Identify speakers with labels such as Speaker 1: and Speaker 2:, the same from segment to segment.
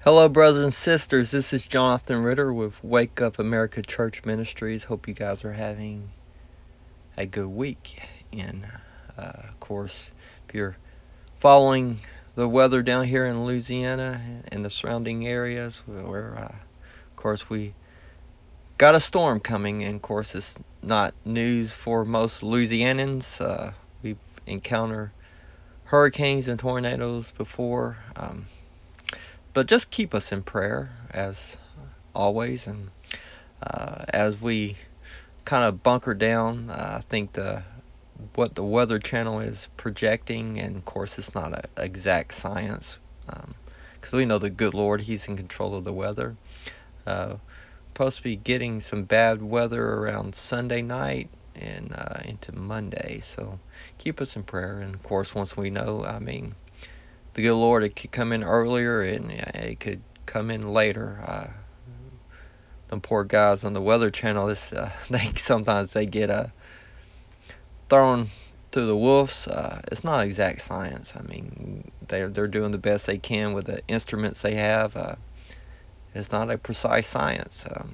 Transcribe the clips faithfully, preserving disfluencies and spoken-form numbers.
Speaker 1: Hello, brothers and sisters. This is Jonathan Ritter with Wake Up America Church Ministries. Hope you guys are having a good week. And, uh, of course, if you're following the weather down here in Louisiana and the surrounding areas, where, uh, of course, we got a storm coming. And, of course, it's not news for most Louisianans. Uh, we've encountered hurricanes and tornadoes before. Um, But just keep us in prayer, as always. And uh, as we kind of bunker down, uh, I think the what the Weather Channel is projecting, and of course it's not an exact science, because um, we know the good Lord, He's in control of the weather. Uh, supposed to be getting some bad weather around Sunday night and uh, into Monday. So keep us in prayer. And of course, once we know, I mean, the good Lord, it could come in earlier and it could come in later. Uh, them poor guys on the Weather Channel, this, uh, they sometimes they get uh, thrown to the wolves. Uh, it's not exact science. I mean, they're they're doing the best they can with the instruments they have. Uh, it's not a precise science. Um,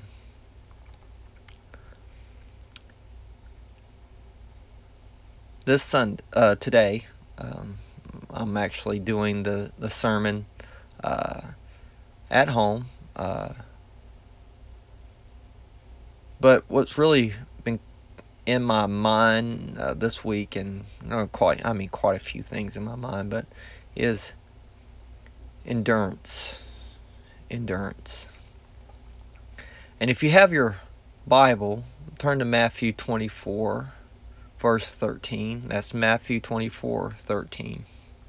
Speaker 1: this Sunday, uh, today, um, I'm actually doing the the sermon uh, at home. Uh, But what's really been in my mind uh, this week, and not quite, I mean, quite a few things in my mind, but is endurance. Endurance. And if you have your Bible, turn to Matthew twenty-four, verse thirteen. That's Matthew twenty-four, thirteen.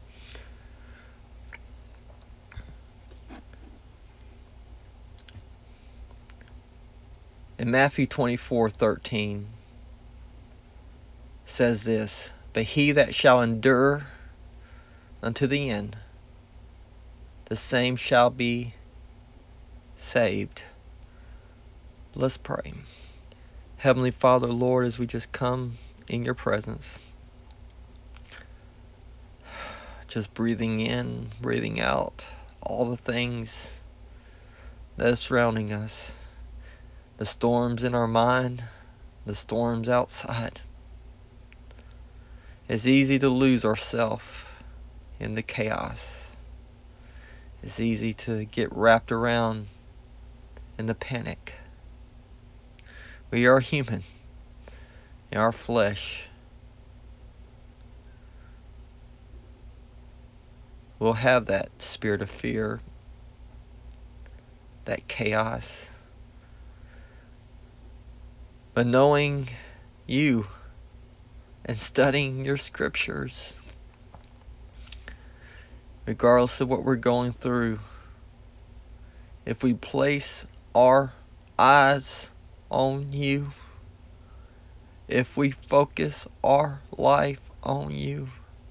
Speaker 1: In Matthew twenty-four, thirteen says this, "But he that shall endure unto the end, the same shall be saved." Let's pray. Heavenly Father, Lord, as we just come in your presence, just breathing in, breathing out, all the things that are surrounding us, the storms in our mind, the storms outside. It's easy to lose ourselves in the chaos. It's easy to get wrapped around in the panic. We are human in our flesh. We'll have that spirit of fear, that chaos. But knowing you and studying your scriptures, regardless of what we're going through, if we place our eyes on you, if we focus our life on you,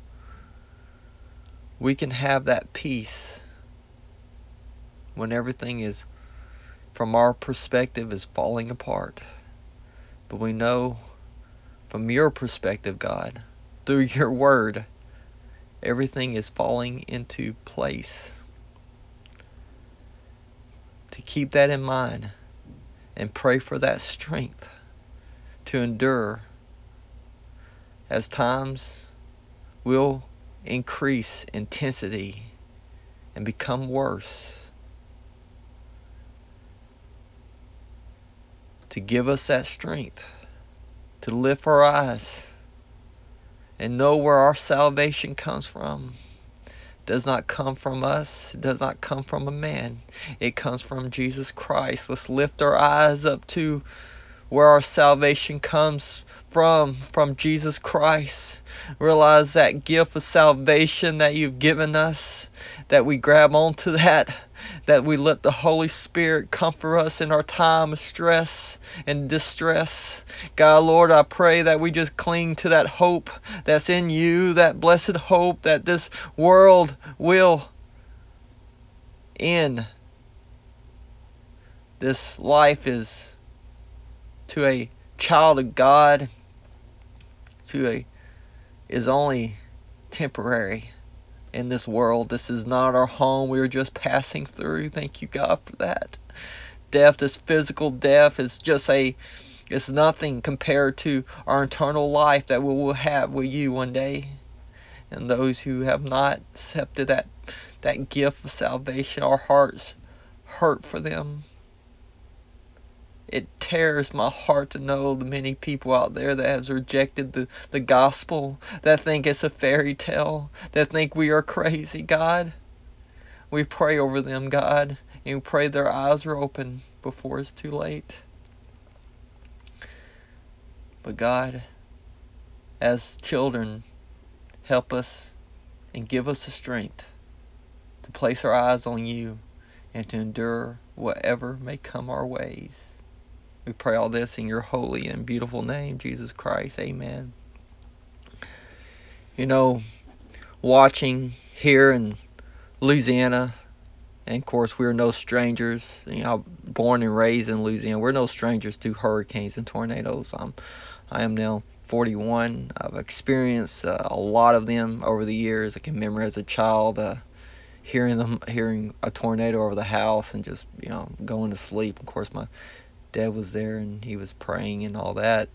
Speaker 1: we can have that peace when everything is, from our perspective, is falling apart. But we know from your perspective, God, through your word, everything is falling into place. To keep that in mind and pray for that strength to endure as times will increase intensity and become worse. To give us that strength to lift our eyes and know where our salvation comes from. It does not come from us. It does not come from a man. It comes from Jesus Christ. Let's lift our eyes up to where our salvation comes from, from Jesus Christ. Realize that gift of salvation that you've given us, that we grab onto that, that we let the Holy Spirit comfort us in our time of stress and distress. God, Lord, I pray that we just cling to that hope that's in you, that blessed hope that this world will end. This life is to a child of God, to a is only temporary. in this world. This is not our home. We are just passing through. Thank you, God, for that. Death, this physical death, is just a, it's nothing compared to our eternal life that we will have with you one day. And those who have not accepted that, that gift of salvation, our hearts hurt for them. It tears my heart to know the many people out there that have rejected the, the gospel, that think it's a fairy tale, that think we are crazy, God. We pray over them, God, and we pray their eyes are open before it's too late. But God, as children, help us and give us the strength to place our eyes on you and to endure whatever may come our ways. We pray all this in your holy and beautiful name, Jesus Christ. Amen. You know, watching here in Louisiana, and of course we're no strangers. You know, born and raised in Louisiana, we're no strangers to hurricanes and tornadoes. I'm, I am now forty-one. I've experienced uh, a lot of them over the years. I can remember as a child uh, hearing them, hearing a tornado over the house and just, you know, going to sleep. Of course, my dad was there and he was praying and all that.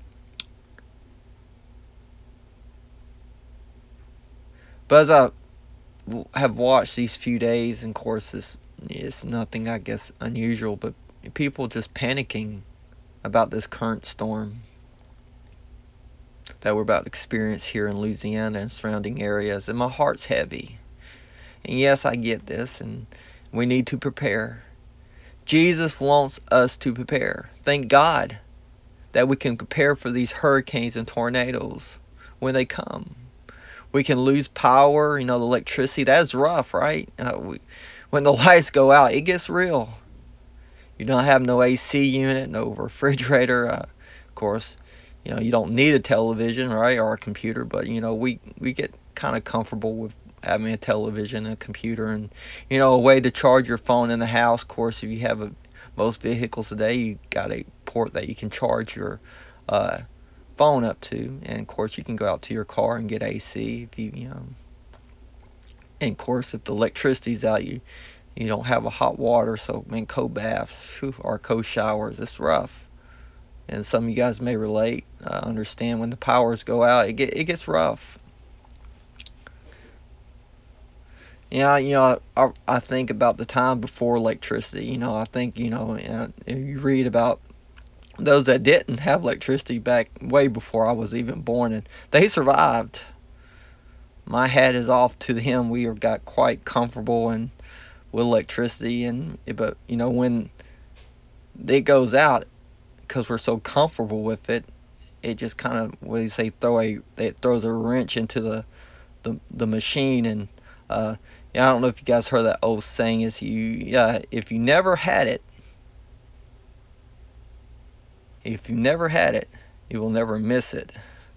Speaker 1: But as I have watched these few days, and of course it's, it's nothing, I guess, unusual, but people just panicking about this current storm that we're about to experience here in Louisiana and surrounding areas, and my heart's heavy. And yes, I get this, and we need to prepare. Jesus wants us to prepare. Thank God that we can prepare for these hurricanes and tornadoes when they come. We can lose power, you know, the electricity. That's rough, right? Uh, we, when the lights go out, it gets real. You don't have no A C unit, no refrigerator. Uh, of course, you know, you don't need a television, right, or a computer, but, you know, we, we get kind of comfortable with having a television and a computer and, you know, a way to charge your phone in the house. Of course, if you have a, most vehicles today, you got a port that you can charge your uh, phone up to, and of course, you can go out to your car and get A C if you, you know, and of course, if the electricity's out, you you don't have a hot water, so, I mean, cold baths, whew, or cold showers, it's rough. And some of you guys may relate, uh, understand when the powers go out, it get it gets rough. Yeah, you know, I, I think about the time before electricity. You know, I think, you know, uh, you read about those that didn't have electricity back way before I was even born, and they survived. My hat is off to them. We have got quite comfortable and with electricity, and but you know, when it goes out, because we're so comfortable with it, it just kind of, what do you say, throw a it throws a wrench into the the, the machine. And uh, yeah, I don't know if you guys heard that old saying, is you yeah if you never had it, if you never had it, you will never miss it.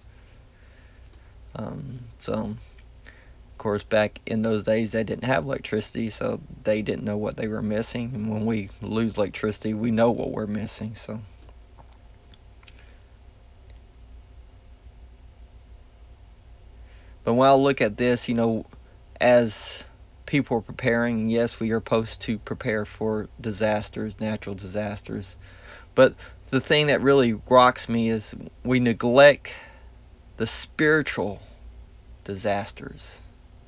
Speaker 1: Um, so, of course, back in those days, they didn't have electricity, so they didn't know what they were missing. And when we lose electricity, we know what we're missing. So, but when I look at this, you know, as people are preparing, yes, we are supposed to prepare for disasters, natural disasters. But the thing that really rocks me is we neglect the spiritual disasters.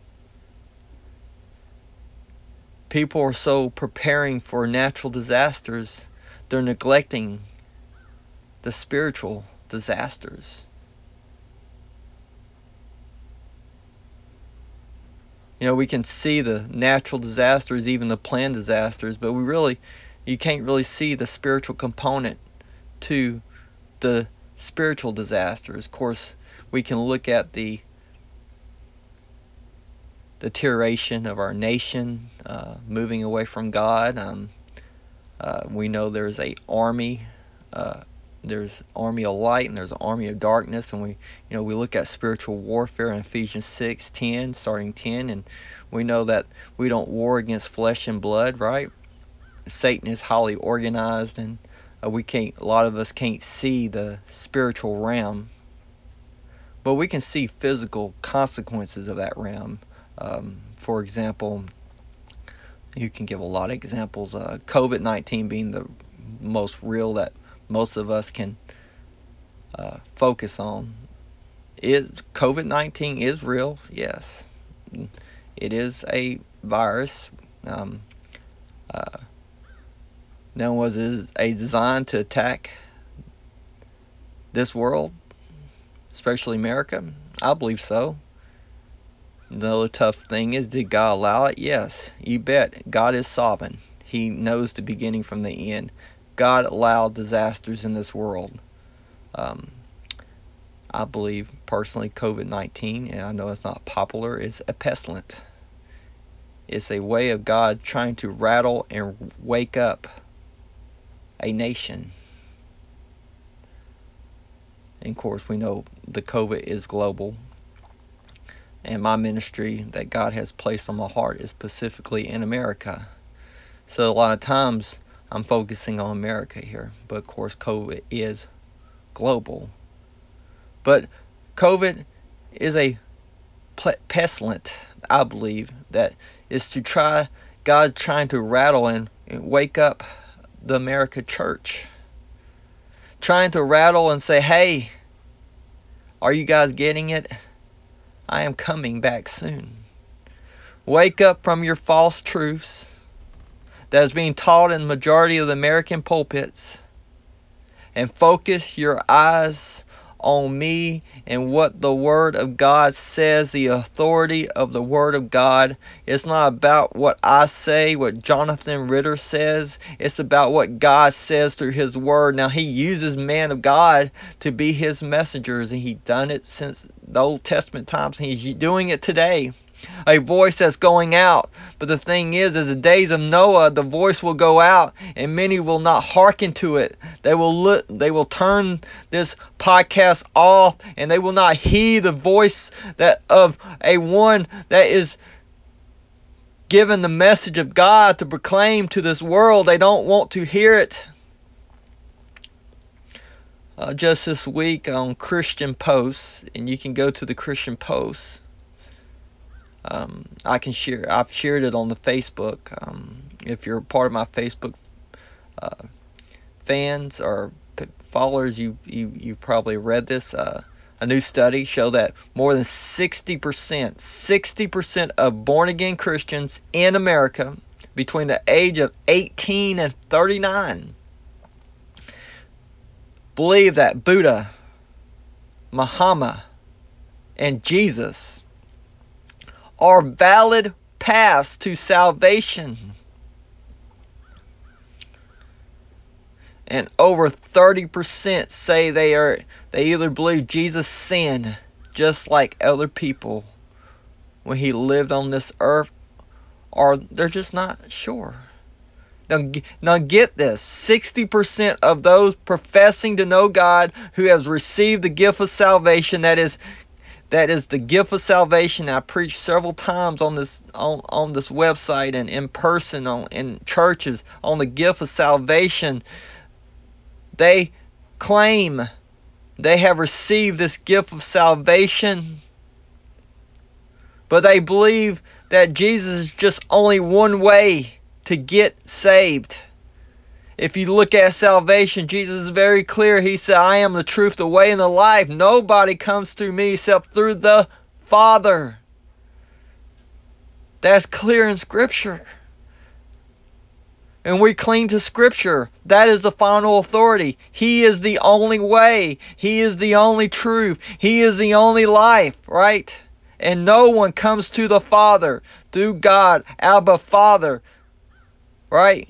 Speaker 1: People are so preparing for natural disasters, they're neglecting the spiritual disasters. You know, we can see the natural disasters, even the planned disasters, but we really, you can't really see the spiritual component to the spiritual disasters. Of course, we can look at the deterioration of our nation, uh, moving away from God. Um, uh, we know there's a army, uh, there's army of light and there's an army of darkness, and we, you know, we look at spiritual warfare in Ephesians six ten, starting ten, and we know that we don't war against flesh and blood, right? Satan is highly organized, and uh, we can't. A lot of us can't see the spiritual realm, but we can see physical consequences of that realm. Um, for example, you can give a lot of examples. Uh, COVID nineteen being the most real that most of us can uh, focus on. Is COVID nineteen is real? Yes, it is a virus. Um, uh, now, was it a design to attack this world, especially America? I believe so. The other tough thing is, did God allow it? Yes, you bet. God is sovereign. He knows the beginning from the end. God allowed disasters in this world. Um, I believe personally COVID nineteen, and I know it's not popular, is a pestilence. It's a way of God trying to rattle and wake up a nation. And of course, we know the COVID is global. And my ministry that God has placed on my heart is specifically in America. So a lot of times I'm focusing on America here. But of course, COVID is global. But COVID is a pestilence, I believe, that is to try, God trying to rattle and wake up the America church. Trying to rattle and say, hey, are you guys getting it? I am coming back soon. Wake up from your false truths that is being taught in the majority of the American pulpits and focus your eyes on me and what the Word of God says, the authority of the Word of God. It's not about what I say, what Jonathan Ritter says. It's about what God says through His Word. Now, He uses men of God to be His messengers, and He's done it since the Old Testament times, and He's doing it today. A voice that's going out. But the thing is, as the days of Noah, the voice will go out and many will not hearken to it. They will look, they will turn this podcast off and they will not heed the voice that of a one that is given the message of God to proclaim to this world. They don't want to hear it. Uh, just this week on Christian Post, and you can go to the Christian Post. Um, I can share. I've shared it on the Facebook. Um, if you're part of my Facebook uh, fans or p- followers, you, you you probably read this. Uh, a new study showed that more than sixty percent, sixty percent of born again Christians in America between the age of eighteen and thirty-nine believe that Buddha, Muhammad, and Jesus are valid paths to salvation. And over thirty percent say they are they either believe Jesus sinned just like other people when he lived on this earth, or they're just not sure. Now, now get this, sixty percent of those professing to know God who have received the gift of salvation, that is That is the gift of salvation. I preached several times on this on, on this website and in person on in churches on the gift of salvation. They claim they have received this gift of salvation, but they believe that Jesus is just only one way to get saved. If you look at salvation, Jesus is very clear. He said, I am the truth, the way, and the life. Nobody comes through me except through the Father. That's clear in Scripture. And we cling to Scripture. That is the final authority. He is the only way. He is the only truth. He is the only life, right? And no one comes to the Father through God, Abba Father, right?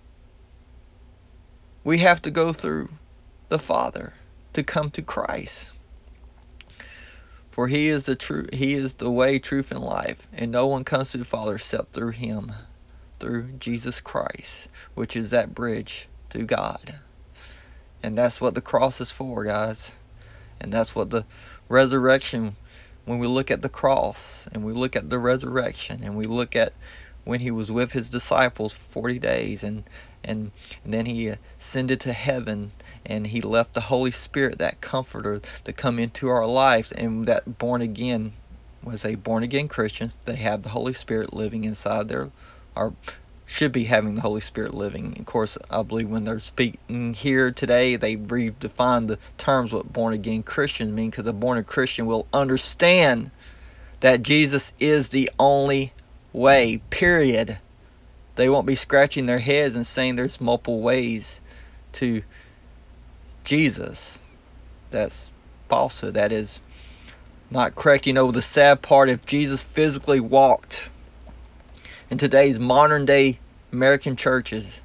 Speaker 1: We have to go through the Father to come to Christ. For he is the truth, he is the way, truth, and life, and no one comes to the Father except through him, through Jesus Christ, which is that bridge to God. And that's what the cross is for, guys. And that's what the resurrection, when we look at the cross and we look at the resurrection and we look at when he was with his disciples for forty days and and, and then he ascended to heaven and he left the Holy Spirit, that comforter, to come into our lives, and that born again was a born-again Christian. They have the Holy Spirit living inside their, or should be having the Holy Spirit living. Of course, I believe when they're speaking here today, they redefine the terms what born-again Christians mean, because a born-again Christian will understand that Jesus is the only way, period. They won't be scratching their heads and saying there's multiple ways to Jesus. That's falsehood. That is not correct. You know, the sad part, if Jesus physically walked in today's modern day American churches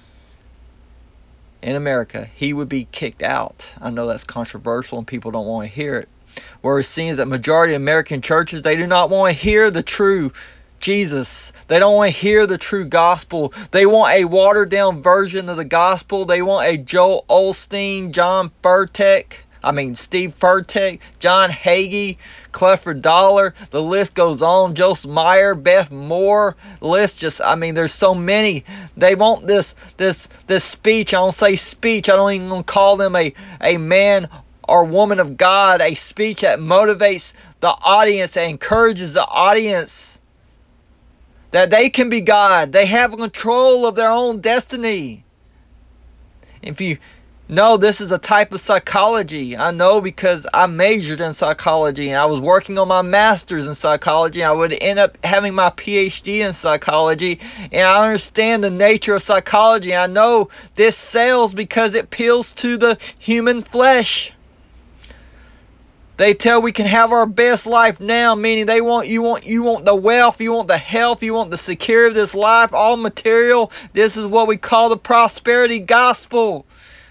Speaker 1: in America, he would be kicked out. I know that's controversial and people don't want to hear it. Where it seems that majority of American churches, they do not want to hear the true Jesus. They don't want to hear the true gospel. They want a watered down version of the gospel. They want a Joel Osteen, John Furtick, I mean Steve Furtick, John Hagee, Clifford Dollar. The list goes on. Joseph Meyer, Beth Moore. The list just, I mean, there's so many. They want this this this speech. I don't say speech. I don't even call them a, a man or woman of God. A speech that motivates the audience, that encourages the audience that they can be God. They have control of their own destiny. If you know, this is a type of psychology. I know because I majored in psychology and I was working on my master's in psychology. I would end up having my P H D in psychology, and I understand the nature of psychology. I know this sells because it appeals to the human flesh. They tell we can have our best life now, meaning they want you want you want the wealth, you want the health, you want the security of this life, all material. This is what we call the prosperity gospel.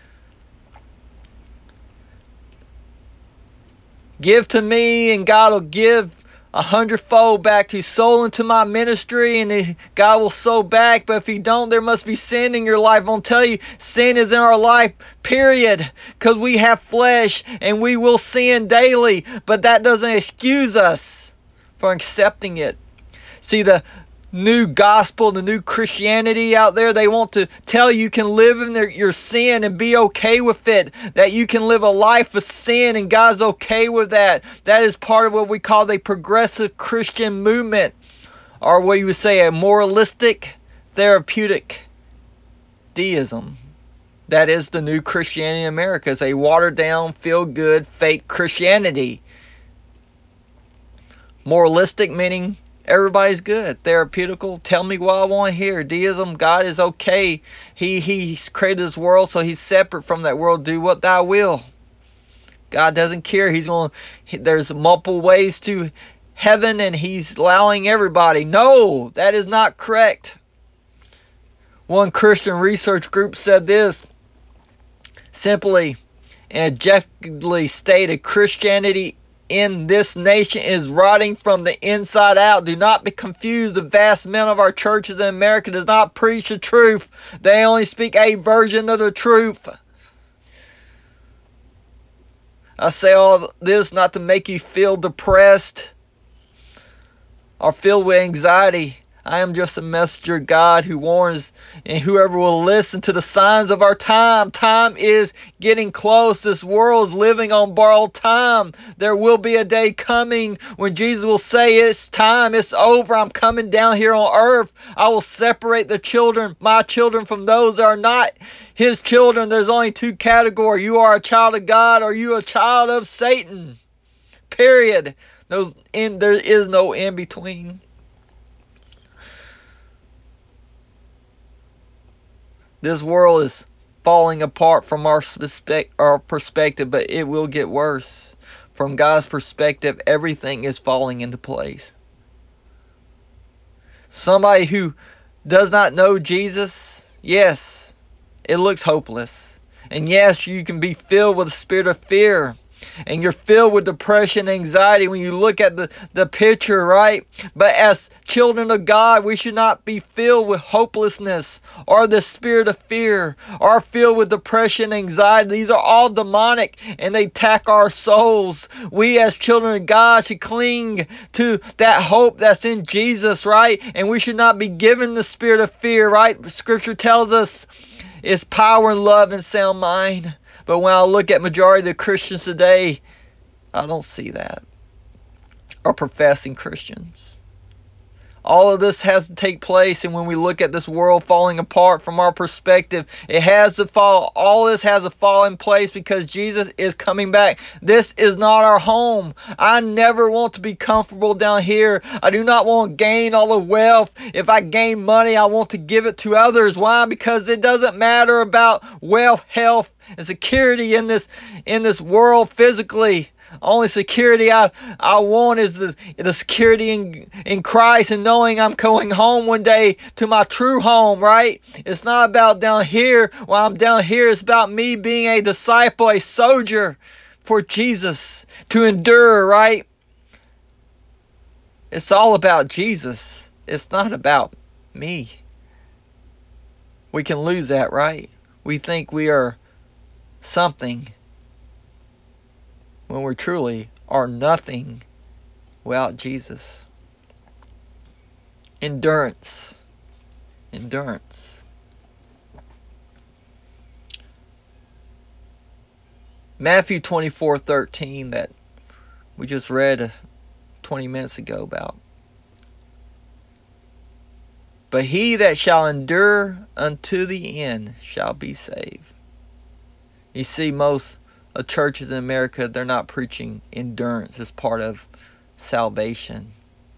Speaker 1: Give to me and God will give a hundredfold back to sow into my ministry, and God will sow back. But if you don't, there must be sin in your life. I'll tell you, sin is in our life, period. Because we have flesh and we will sin daily. But that doesn't excuse us from accepting it. See, the new gospel, the new Christianity out there, they want to tell you you can live in their, your sin and be okay with it. That you can live a life of sin and God's okay with that. That is part of what we call the progressive Christian movement. Or what you would say a moralistic, therapeutic deism. That is the new Christianity in America. It's a watered down, feel good, fake Christianity. Moralistic meaning everybody's good. Therapeutical, tell me what I want to hear. Deism, God is okay. He He's created this world, so He's separate from that world. Do what Thou will. God doesn't care. He's going. He, there's multiple ways to heaven, and He's allowing everybody. No, that is not correct. One Christian research group said this. Simply and objectively stated, Christianity in this nation is rotting from the inside out. Do not be confused. The vast amount of our churches in America does not preach the truth. They only speak a version of the truth. I say all this not to make you feel depressed or filled with anxiety. I am just a messenger of God who warns, and whoever will listen to the signs of our time. Time is getting close. This world is living on borrowed time. There will be a day coming when Jesus will say, it's time, it's over. I'm coming down here on earth. I will separate the children, my children, from those that are not His children. There's only two categories. You are a child of God, or you are a child of Satan. Period. Those in, there is no in between. This world is falling apart from our, suspect, our perspective, but it will get worse. From God's perspective, everything is falling into place. Somebody who does not know Jesus, yes, it looks hopeless. And yes, you can be filled with a spirit of fear. And you're filled with depression and anxiety when you look at the, the picture, right? But as children of God, we should not be filled with hopelessness or the spirit of fear or filled with depression and anxiety. These are all demonic and they attack our souls. We as children of God should cling to that hope that's in Jesus, right? And we should not be given the spirit of fear, right? Scripture tells us it's power and love and sound mind. But when I look at majority of the Christians today, I don't see that. are professing Christians. All of this has to take place, and when we look at this world falling apart from our perspective, it has to fall. All this has to fall in place because Jesus is coming back. This is not our home. I never want to be comfortable down here. I do not want to gain all the wealth. If I gain money, I want to give it to others. Why? Because it doesn't matter about wealth, health, and security in this in this world physically. Only security I, I want is the, the security in, in Christ and knowing I'm going home one day to my true home, right? It's not about down here. While I'm down here, it's about me being a disciple, a soldier for Jesus to endure, right? It's all about Jesus. It's not about me. We can lose that, right? We think we are something when we truly are nothing without Jesus. Endurance. Endurance. Matthew twenty-four thirteen that we just read twenty minutes ago about. But he that shall endure unto the end shall be saved. You see, most of churches in America, they're not preaching endurance as part of salvation.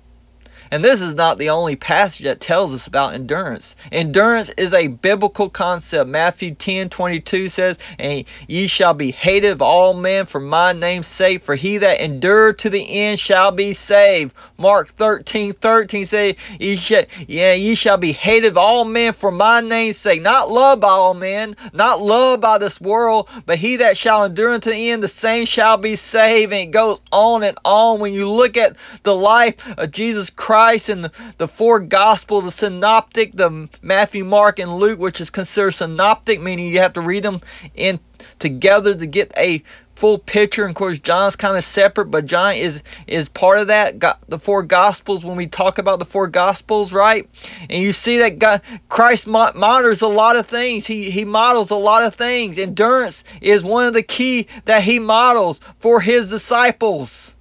Speaker 1: And this is not the only passage that tells us about endurance. Endurance is a biblical concept. Matthew ten twenty-two says, and ye shall be hated of all men for my name's sake, for he that endured to the end shall be saved. Mark thirteen thirteen says, ye shall, yeah, ye shall be hated of all men for my name's sake. Not loved by all men, not loved by this world, but he that shall endure unto the end, the same shall be saved. And it goes on and on. When you look at the life of Jesus Christ, in the, the four Gospels, the synoptic, the Matthew, Mark, and Luke, which is considered synoptic, meaning you have to read them in together to get a full picture. And of course, John's kind of separate, but John is is part of that. Got the four Gospels. When we talk about the four Gospels, right? And you see that God, Christ monitors a lot of things. He he models a lot of things. Endurance is one of the key that he models for his disciples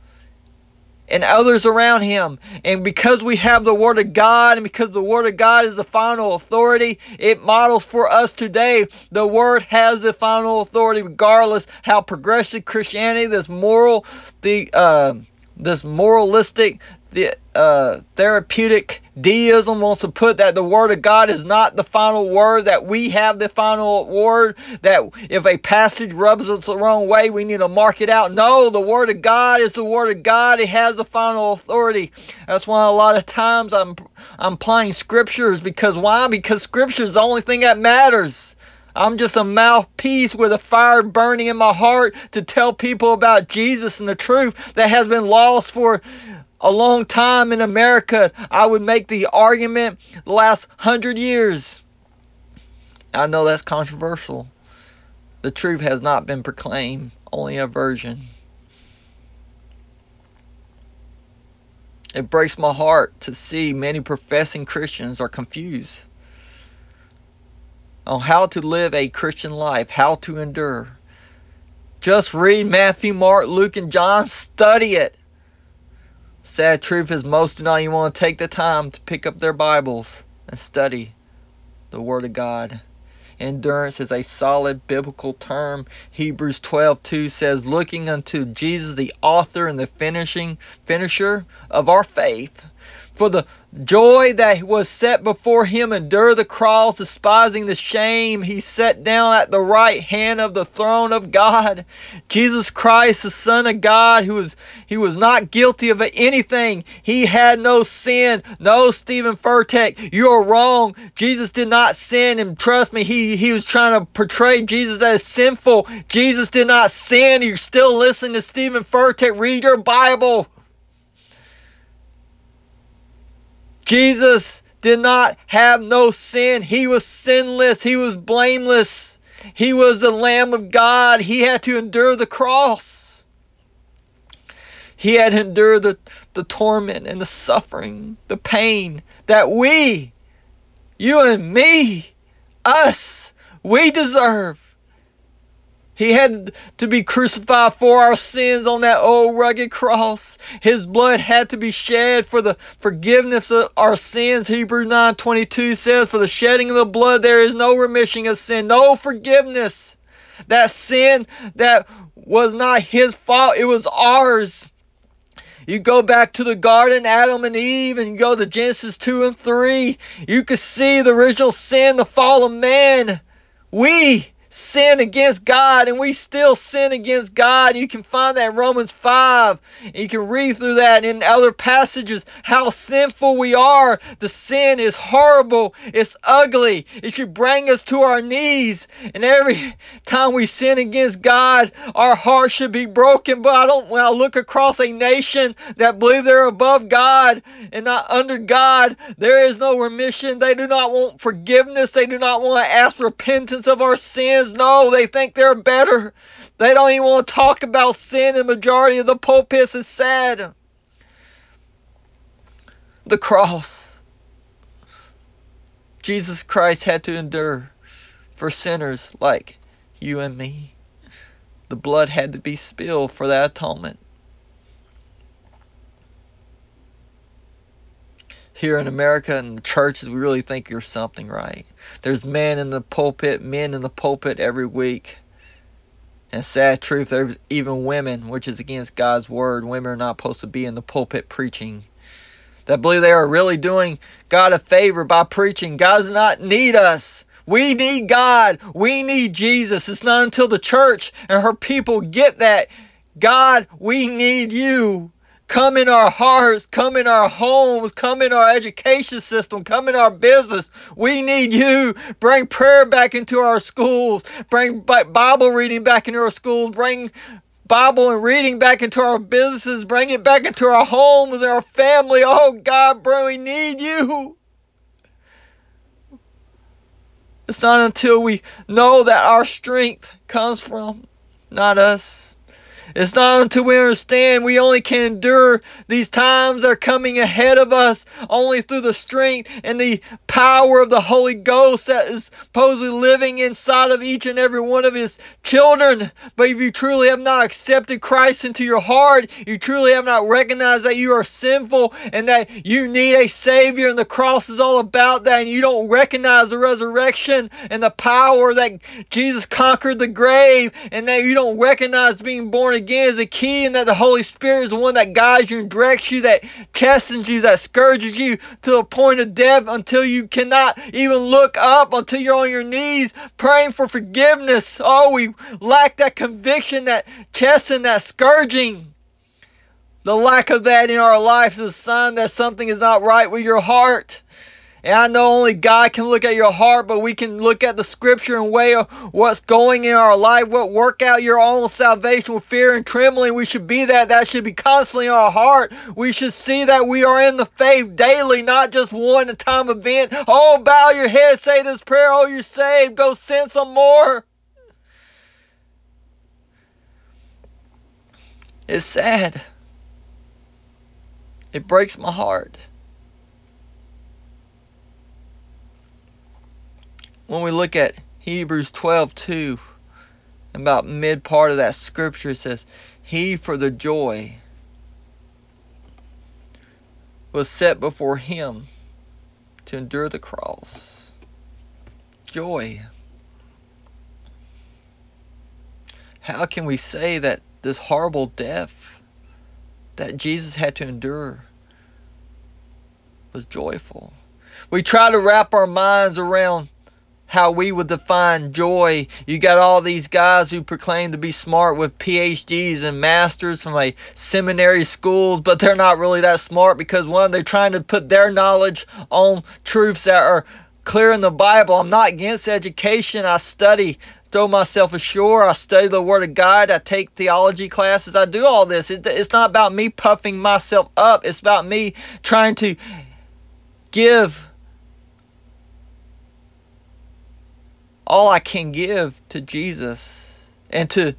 Speaker 1: and others around him. And because we have the Word of God, and because the Word of God is the final authority, it models for us today. The Word has the final authority, regardless how progressive Christianity, this moral, the uh, this moralistic, the uh, therapeutic deism wants to put that the Word of God is not the final word, that we have the final word, that if a passage rubs us the wrong way, we need to mark it out. No, the Word of God is the Word of God. It has the final authority. That's why a lot of times I'm I'm applying scriptures. Because why? Because scripture is the only thing that matters. I'm just a mouthpiece with a fire burning in my heart to tell people about Jesus and the truth that has been lost for a long time in America. I would make the argument the last hundred years. I know that's controversial. The truth has not been proclaimed, only a version. It breaks my heart to see many professing Christians are confused on how to live a Christian life, how to endure. Just read Matthew, Mark, Luke, and John. Study it. Sad truth is most do not even want to take the time to pick up their Bibles and study the Word of God. Endurance is a solid biblical term. Hebrews twelve two says, looking unto Jesus, the author and the finishing finisher of our faith, for the joy that was set before him endured the cross, despising the shame. He sat down at the right hand of the throne of God. Jesus Christ, the Son of God, who was he was not guilty of anything. He had no sin. No, Stephen Furtick, you are wrong. Jesus did not sin, and trust me, he, he was trying to portray Jesus as sinful. Jesus did not sin. You're still listening to Stephen Furtick. Read your Bible. Jesus did not have no sin. He was sinless. He was blameless. He was the Lamb of God. He had to endure the cross. He had to endure the, the torment and the suffering, the pain that we, you and me, us, we deserve. He had to be crucified for our sins on that old rugged cross. His blood had to be shed for the forgiveness of our sins. Hebrews nine twenty-two says, for the shedding of the blood there is no remission of sin, no forgiveness. That sin that was not his fault, it was ours. You go back to the garden, Adam and Eve, and you go to Genesis two and three. You can see the original sin, the fall of man. We sin against God, and we still sin against God. You can find that in Romans five. You can read through that in other passages, how sinful we are. The sin is horrible. It's ugly. It should bring us to our knees. And every time we sin against God, our heart should be broken. But I don't, when I look across a nation that believe they're above God and not under God, there is no remission. They do not want forgiveness. They do not want to ask repentance of our sins. No, they think they're better. They don't even want to talk about sin. The majority of the pulpits is sad. The cross. Jesus Christ had to endure for sinners like you and me. The blood had to be spilled for that atonement. Here in America and the churches, we really think you're something, right? There's men in the pulpit, men in the pulpit every week. And sad truth, there's even women, which is against God's word. Women are not supposed to be in the pulpit preaching. That believe they are really doing God a favor by preaching. God does not need us. We need God. We need Jesus. It's not until the church and her people get that, God, we need you. Come in our hearts, come in our homes, come in our education system, come in our business. We need you. Bring prayer back into our schools. Bring Bible reading back into our schools. Bring Bible and reading back into our businesses. Bring it back into our homes and our family. Oh God, bro, we need you. It's not until we know that our strength comes from not us. It's not until we understand we only can endure these times that are coming ahead of us only through the strength and the power of the Holy Ghost that is supposedly living inside of each and every one of His children. But if you truly have not accepted Christ into your heart, you truly have not recognized that you are sinful and that you need a Savior, and the cross is all about that, and you don't recognize the resurrection and the power that Jesus conquered the grave, and that you don't recognize being born again again is a key, and that the Holy Spirit is the one that guides you and directs you, that chastens you, that scourges you to the point of death until you cannot even look up, until you're on your knees praying for forgiveness. Oh, we lack that conviction, that chastening, that scourging. The lack of that in our life is a sign that something is not right with your heart. And I know only God can look at your heart, but we can look at the scripture and weigh what's going in our life, what work out your own salvation with fear and trembling. We should be that. That should be constantly in our heart. We should see that we are in the faith daily, not just one time event. Oh, bow your head, say this prayer. Oh, you're saved. Go sin some more. It's sad. It breaks my heart. When we look at Hebrews twelve two, about mid part of that scripture, it says, He for the joy was set before Him to endure the cross. Joy. How can we say that this horrible death that Jesus had to endure was joyful? We try to wrap our minds around how we would define joy. You got all these guys who proclaim to be smart with P H Ds and masters from a seminary schools, but they're not really that smart because, one, they're trying to put their knowledge on truths that are clear in the Bible. I'm not against education. I study, throw myself ashore. I study the Word of God. I take theology classes. I do all this. It, it's not about me puffing myself up. It's about me trying to give all I can give to Jesus and to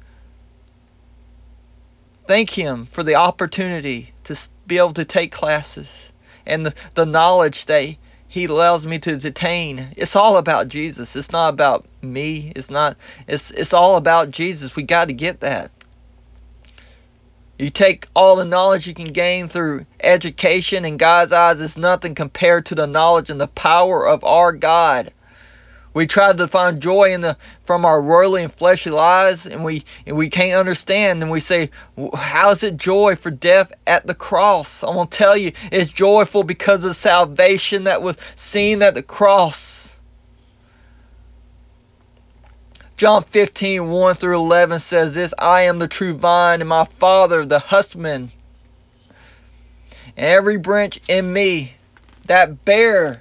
Speaker 1: thank Him for the opportunity to be able to take classes and the, the knowledge that He allows me to attain. It's all about Jesus. It's not about me. It's not. It's it's all about Jesus. We got to get that. You take all the knowledge you can gain through education, in God's eyes, it's nothing compared to the knowledge and the power of our God. We try to find joy in the from our worldly and fleshly lives, and we and we can't understand. And we say, "How is it joy for death at the cross?" I'm gonna tell you, it's joyful because of the salvation that was seen at the cross. John fifteen, one through eleven says this: "I am the true vine, and my Father the husbandman. And every branch in me that bear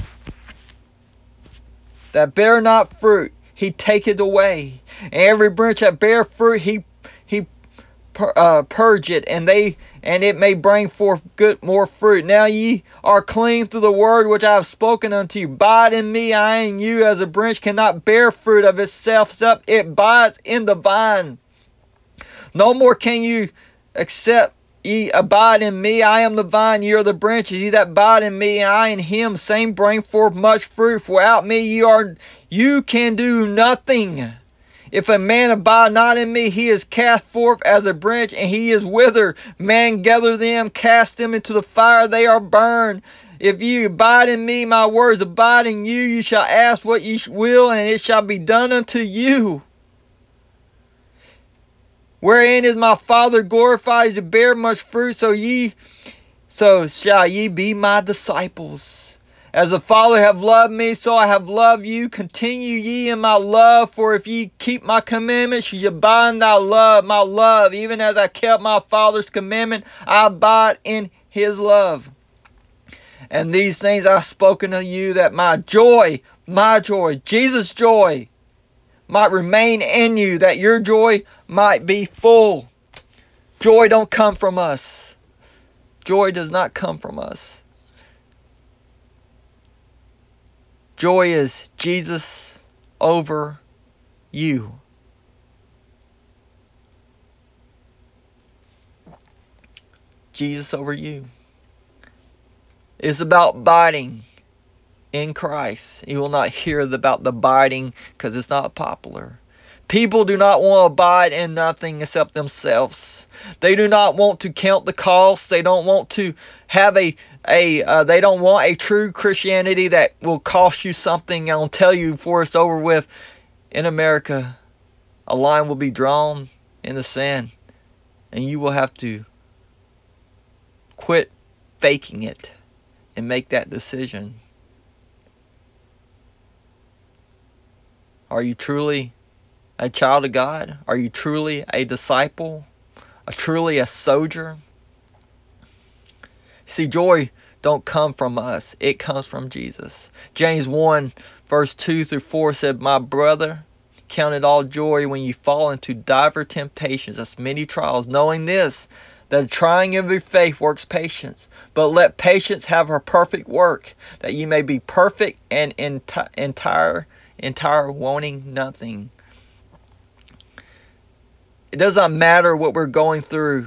Speaker 1: that bear not fruit, he taketh away. And every branch that bear fruit, he he pur- uh, purge it, and they and it may bring forth good more fruit. Now ye are clean through the word which I have spoken unto you. Abide in me, I in you, as a branch cannot bear fruit of itself, except it abides in the vine. No more can you accept ye abide in me, I am the vine, ye are the branches. Ye that abide in me, and I in him, same bring forth much fruit. For without me ye are you can do nothing. If a man abide not in me, he is cast forth as a branch, and he is withered. Man gather them, cast them into the fire, they are burned. If ye abide in me, my words abide in you, you shall ask what ye will, and it shall be done unto you. Wherein is my Father glorified, to bear much fruit, so ye, so shall ye be my disciples. As the Father hath loved me, so I have loved you. Continue ye in my love, for if ye keep my commandments, ye abide in thy love, my love. Even as I kept my Father's commandment, I abide in his love. And these things I have spoken unto you, that my joy, my joy, Jesus' joy, might remain in you, that your joy might be full. Joy don't come from us. Joy does not come from us. Joy is Jesus over you. Jesus over you. It's about abiding in Christ. You will not hear about the abiding because it's not popular. People do not want to abide in nothing except themselves. They do not want to count the costs. They don't want to have a a. Uh, they don't want a true Christianity that will cost you something. I'll tell you before it's over with. In America, a line will be drawn in the sand, and you will have to quit faking it and make that decision. Are you truly a child of God? Are you truly a disciple? A truly a soldier? See, joy don't come from us. It comes from Jesus. James one verse two through four said, "My brother, count it all joy when you fall into divers temptations," that's many trials, "knowing this, that the trying of your faith works patience. But let patience have her perfect work, that you may be perfect and enti- entire, entire, wanting nothing." It does not matter what we're going through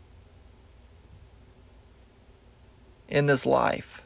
Speaker 1: in this life.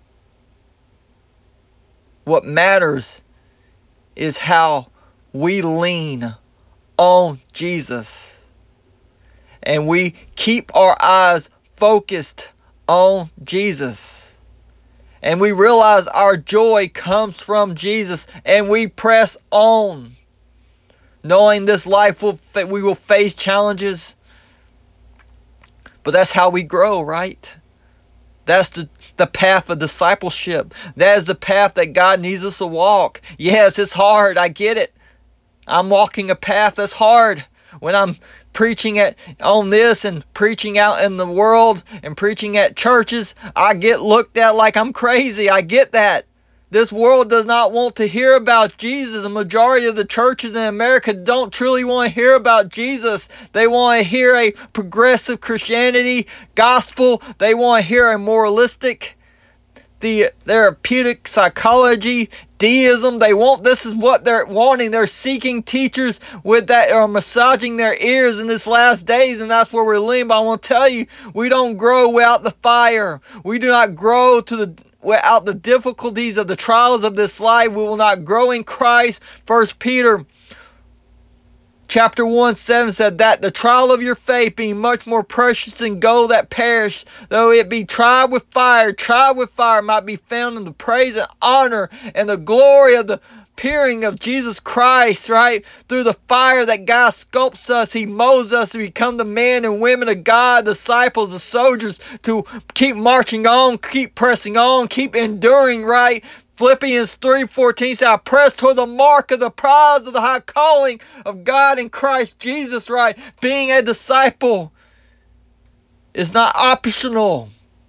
Speaker 1: What matters is how we lean on Jesus. And we keep our eyes focused on Jesus. And we realize our joy comes from Jesus. And we press on. Knowing this life will we will face challenges. But that's how we grow, right? That's the, the path of discipleship. That is the path that God needs us to walk. Yes, it's hard. I get it. I'm walking a path that's hard. When I'm preaching at on this and preaching out in the world and preaching at churches, I get looked at like I'm crazy. I get that. This world does not want to hear about Jesus. The majority of the churches in America don't truly want to hear about Jesus. They want to hear a progressive Christianity gospel. They want to hear a moralistic, the therapeutic psychology, deism. They want, this is what they're wanting. They're seeking teachers with that are massaging their ears in this last days, and that's where we're leaning. But I want to tell you, we don't grow without the fire. We do not grow to the without the difficulties of the trials of this life, we will not grow in Christ. First Peter chapter one, seven said that the trial of your faith being much more precious than gold that perish, though it be tried with fire, tried with fire might be found in the praise and honor and the glory of the appearing of Jesus Christ, right? Through the fire that God sculpts us, He molds us to become the men and women of God, disciples, the soldiers, to keep marching on, keep pressing on, keep enduring, right? Philippians three fourteen says, I press toward the mark of the prize of the high calling of God in Christ Jesus, right? Being a disciple is not optional.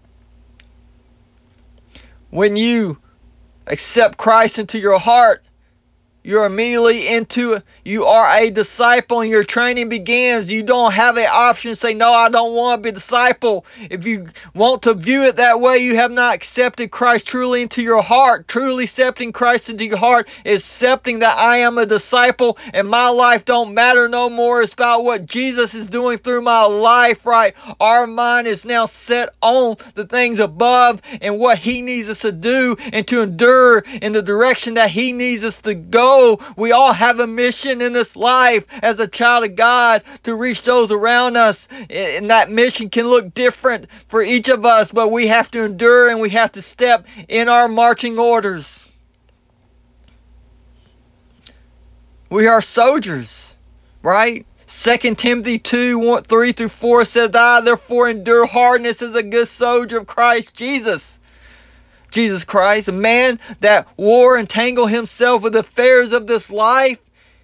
Speaker 1: When you accept Christ into your heart, you're immediately into it. You are a disciple and your training begins. You don't have an option to say, no, I don't want to be a disciple. If you want to view it that way, you have not accepted Christ truly into your heart. Truly accepting Christ into your heart is accepting that I am a disciple and my life don't matter no more. It's about what Jesus is doing through my life, right? Our mind is now set on the things above and what He needs us to do and to endure in the direction that He needs us to go. We all have a mission in this life as a child of God to reach those around us, and that mission can look different for each of us, but we have to endure and we have to step in our marching orders. We are soldiers, right? Second Timothy two, one, three through four says, I therefore endure hardness as a good soldier of Christ Jesus. Jesus Christ, a man that wore and tangled himself with the affairs of this life,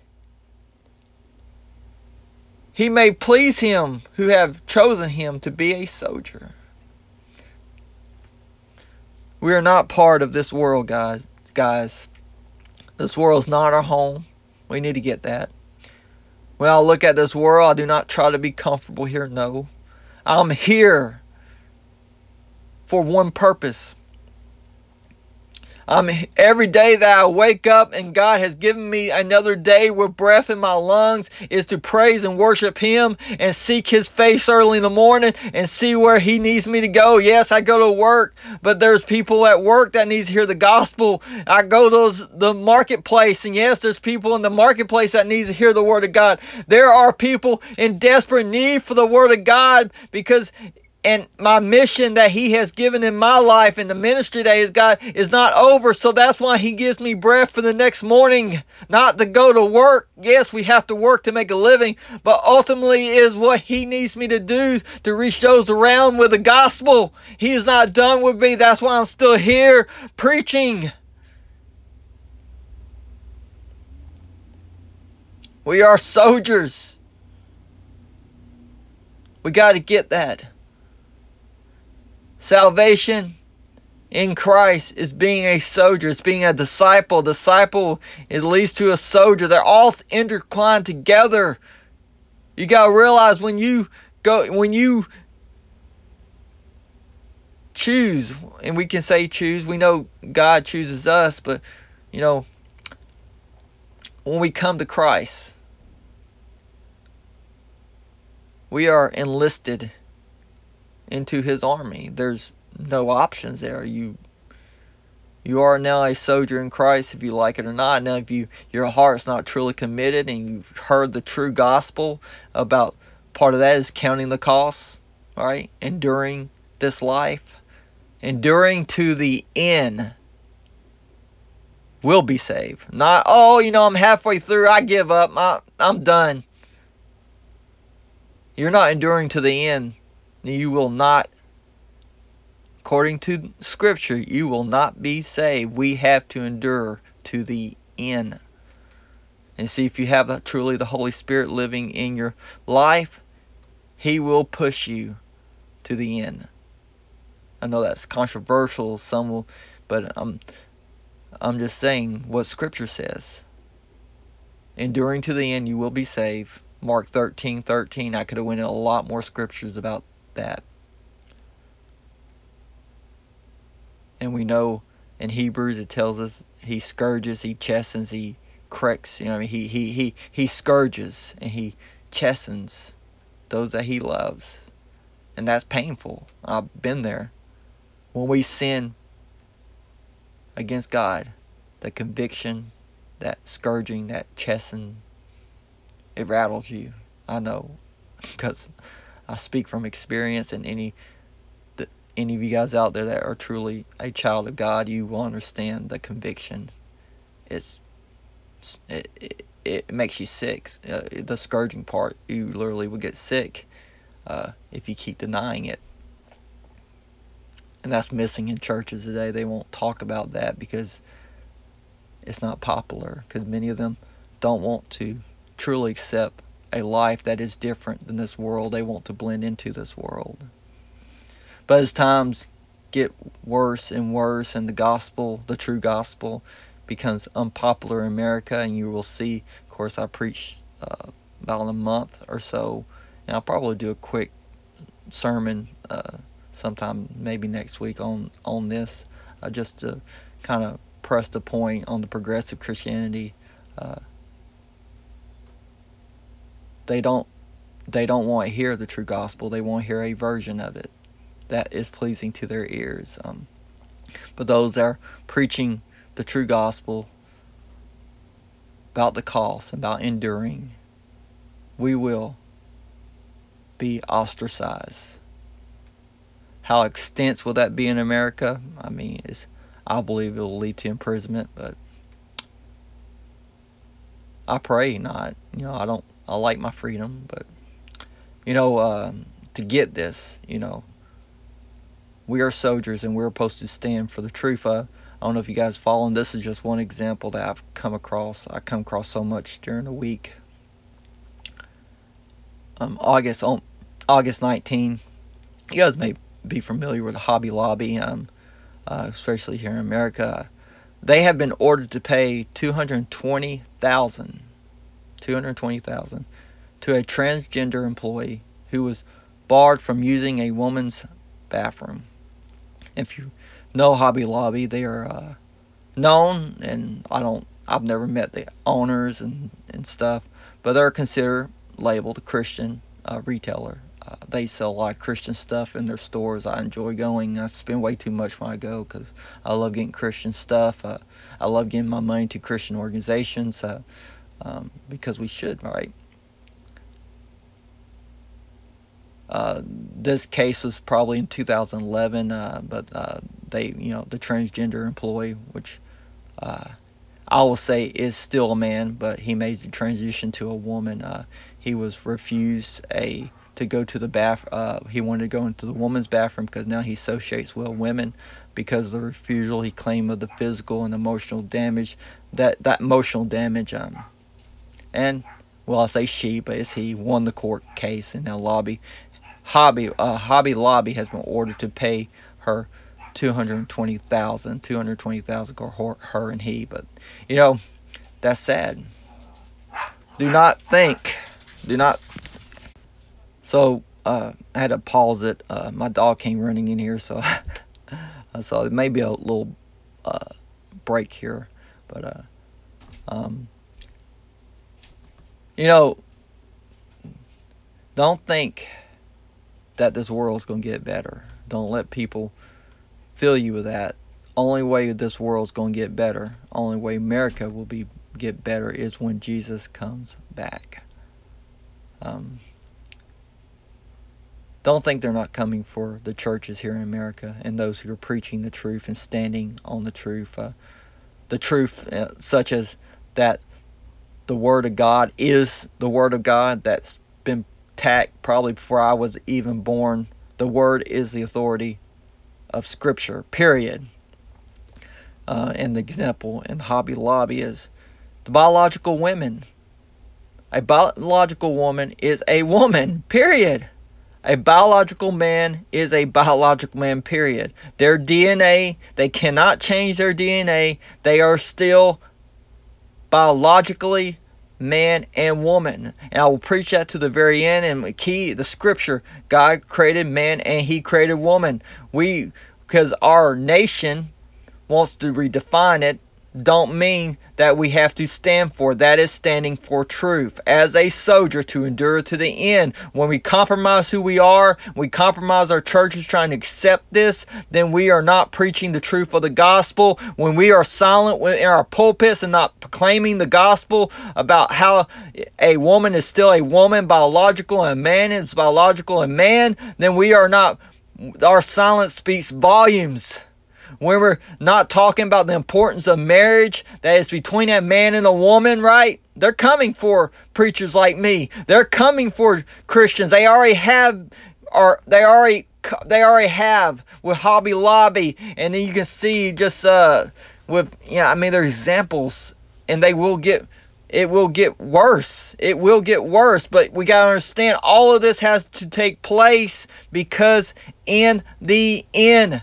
Speaker 1: he may please Him who have chosen him to be a soldier. We are not part of this world, guys. Guys, this world is not our home. We need to get that. When I look at this world, I do not try to be comfortable here. No, I'm here for one purpose. Um, every day that I wake up and God has given me another day with breath in my lungs is to praise and worship Him and seek His face early in the morning and see where He needs me to go. Yes, I go to work, but there's people at work that needs to hear the gospel. I go to the marketplace, and yes, there's people in the marketplace that needs to hear the Word of God. There are people in desperate need for the Word of God because and my mission that He has given in my life and the ministry that He's got is not over. So that's why He gives me breath for the next morning, not to go to work. Yes, we have to work to make a living, but ultimately is what He needs me to do to reach those around with the gospel. He is not done with me. That's why I'm still here preaching. We are soldiers. We got to get that. Salvation in Christ is being a soldier. It's being a disciple. Disciple, it leads to a soldier. They're all intertwined together. You got to realize when you go, when you choose, and we can say choose, we know God chooses us, but you know, when we come to Christ, we are enlisted into His army. There's no options there. You you are now a soldier in Christ, if you like it or not. Now, if you your heart's not truly committed and you've heard the true gospel about, part of that is counting the costs, right? Enduring this life, enduring to the end, will be saved. Not, oh, you know, I'm halfway through, I give up, I, I'm done. You're not enduring to the end. You will not, according to Scripture, you will not be saved. We have to endure to the end. And see, if you have the, truly the Holy Spirit living in your life, He will push you to the end. I know that's controversial, some will, but I'm, I'm just saying what Scripture says. Enduring to the end, you will be saved. Mark thirteen thirteen. I could have went into a lot more scriptures about that. And we know in Hebrews it tells us He scourges, He chastens, He corrects. You know, he he he he scourges and He chastens those that He loves, and that's painful. I've been there. When we sin, against God, the conviction, that scourging, that chastising, it rattles you. I know, because I speak from experience, and any the, any of you guys out there that are truly a child of God, you will understand the conviction. It's it, it, it makes you sick. Uh, the scourging part, you literally will get sick uh, if you keep denying it. And that's missing in churches today. They won't talk about that because it's not popular, because many of them don't want to truly accept a life that is different than this world. They want to blend into this world. But as times get worse and worse, and the gospel, the true gospel, becomes unpopular in America, and you will see, of course, I preached uh, about a month or so, and I'll probably do a quick sermon uh, sometime maybe next week on, on this, uh, just to kind of press the point on the progressive Christianity. Uh, they don't they don't want to hear the true gospel. They want to hear a version of it that is pleasing to their ears. Um, but those that are preaching the true gospel about the cost, about enduring, we will be ostracized. How extensive will that be in America? I mean, it's, I believe it will lead to imprisonment, but I pray not. You know, I don't. I like my freedom, but you know, uh, to get this, you know, we are soldiers, and we're supposed to stand for the truth. Uh, I don't know if you guys follow. This is just one example that I've come across. I come across so much during the week. Um, August on August nineteenth. You guys may be familiar with the Hobby Lobby, um, uh, especially here in America. They have been ordered to pay two hundred twenty thousand dollars two hundred twenty thousand dollars to a transgender employee who was barred from using a woman's bathroom. If you know Hobby Lobby, they are uh, known, and I don't, I've never met the owners and, and stuff, but they're considered labeled a Christian uh, retailer. Uh, they sell a lot of Christian stuff in their stores. I enjoy going. I spend way too much when I go because I love getting Christian stuff. Uh, I love giving my money to Christian organizations uh, um, because we should, right? Uh, this case was probably in two thousand eleven, uh, but uh, they, you know, the transgender employee, which uh, I will say is still a man, but he made the transition to a woman. Uh, he was refused a to go to the bath. Uh, he wanted to go into the woman's bathroom because now he associates with women. Because of the refusal, he claimed of the physical and emotional damage. That that emotional damage, um, and well, I say she, but it's he, won the court case, and now lobby. Hobby uh, Hobby Lobby has been ordered to pay her two hundred twenty thousand dollars, two hundred twenty thousand dollars for her, her and he. But you know, that's sad. Do not think. Do not. So uh, I had to pause it. Uh, my dog came running in here, so I saw it may be a little uh, break here, but uh, um, you know, don't think that this world's gonna get better. Don't let people fill you with that. Only way this world's going to get better, only way America will be get better is when Jesus comes back. Um, don't think they're not coming for the churches here in America and those who are preaching the truth and standing on the truth. Uh, the truth, uh, such as that the Word of God is the Word of God that's been tacked probably before I was even born. The Word is the authority of Scripture, period. Uh, and the example in Hobby Lobby is the biological women. A biological woman is a woman, period. A biological man is a biological man, period. Their D N A, they cannot change their D N A. They are still biologically man and woman. And I will preach that to the very end. And the key, the scripture, God created man and he created woman. We, because our nation wants to redefine it, don't mean that we have to stand for. That is standing for truth. As a soldier, to endure to the end. When we compromise who we are, we compromise our churches trying to accept this, then we are not preaching the truth of the gospel. When we are silent in our pulpits and not proclaiming the gospel about how a woman is still a woman, biological, and a man is biological and man, then we are not, our silence speaks volumes. When we're not talking about the importance of marriage that is between a man and a woman, right? They're coming for preachers like me. They're coming for Christians. They already have, or they already they already have with Hobby Lobby, and then you can see just uh with yeah, I mean there's examples, and they will get. It will get worse. It will get worse. But we got to understand all of this has to take place because in the end,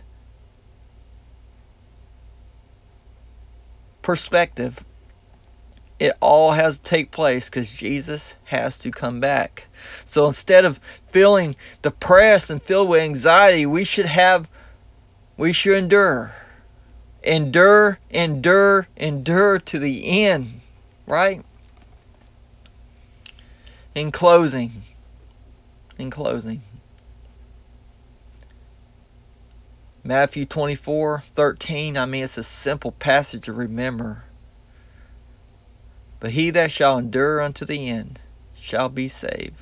Speaker 1: perspective, it all has to take place because Jesus has to come back. So instead of feeling depressed and filled with anxiety, we should have, we should endure. Endure, endure, endure to the end, right? In closing, in closing, Matthew twenty-four thirteen, I mean, it's a simple passage to remember. But he that shall endure unto the end shall be saved.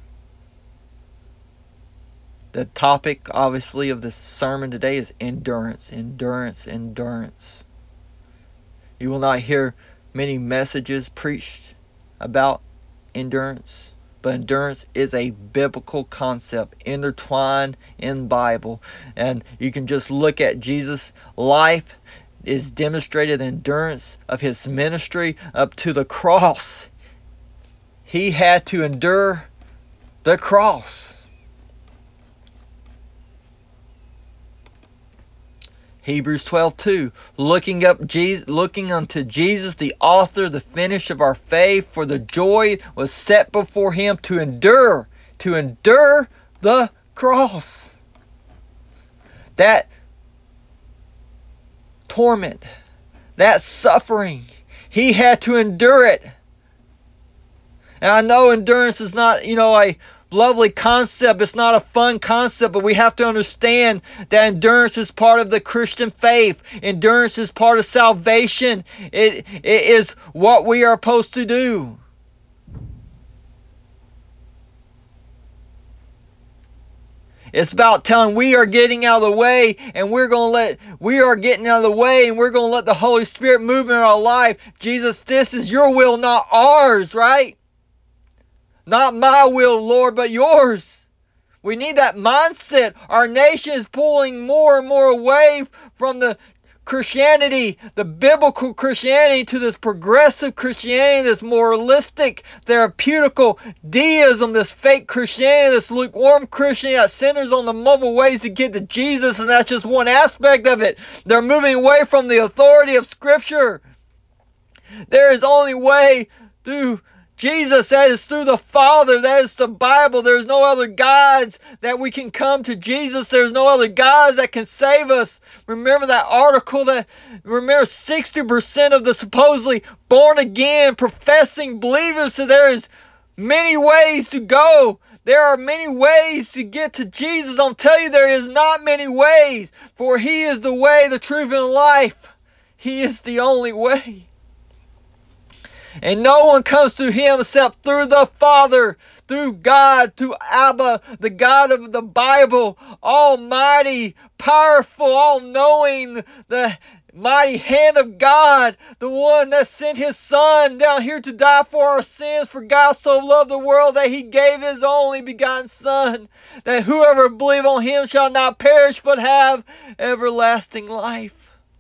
Speaker 1: The topic, obviously, of this sermon today is endurance, endurance, endurance. You will not hear many messages preached about endurance, but endurance is a biblical concept intertwined in the Bible. And you can just look at Jesus' life is demonstrated endurance of his ministry up to the cross. He had to endure the cross. Hebrews twelve two, looking up Jesus, looking unto Jesus, the author, the finish of our faith, for the joy was set before him to endure, to endure the cross. That torment, that suffering, he had to endure it. And I know endurance is not, you know, a lovely concept. It's not a fun concept, but we have to understand that endurance is part of the Christian faith. Endurance is part of salvation. It, it is what we are supposed to do. It's about telling we are getting out of the way and we're going to let, we are getting out of the way and we're going to let the Holy Spirit move in our life. Jesus, this is your will, not ours, right? Not my will, Lord, but yours. We need that mindset. Our nation is pulling more and more away from the Christianity, the biblical Christianity, to this progressive Christianity, this moralistic, therapeutical deism, this fake Christianity, this lukewarm Christianity that centers on the multiple ways to get to Jesus, and that's just one aspect of it. They're moving away from the authority of Scripture. There is only way through Jesus, that is through the Father, that is the Bible. There's no other gods that we can come to Jesus. There's no other gods that can save us. Remember that article that, remember sixty percent of the supposedly born again, professing believers, so there is many ways to go. There are many ways to get to Jesus. I'll tell you, there is not many ways, for He is the way, the truth, and life. He is the only way. And no one comes to Him except through the Father, through God, through Abba, the God of the Bible, almighty, powerful, all-knowing, the mighty hand of God, the one that sent His Son down here to die for our sins. For God so loved the world that He gave His only begotten Son, that whoever believe on Him shall not perish but have everlasting life.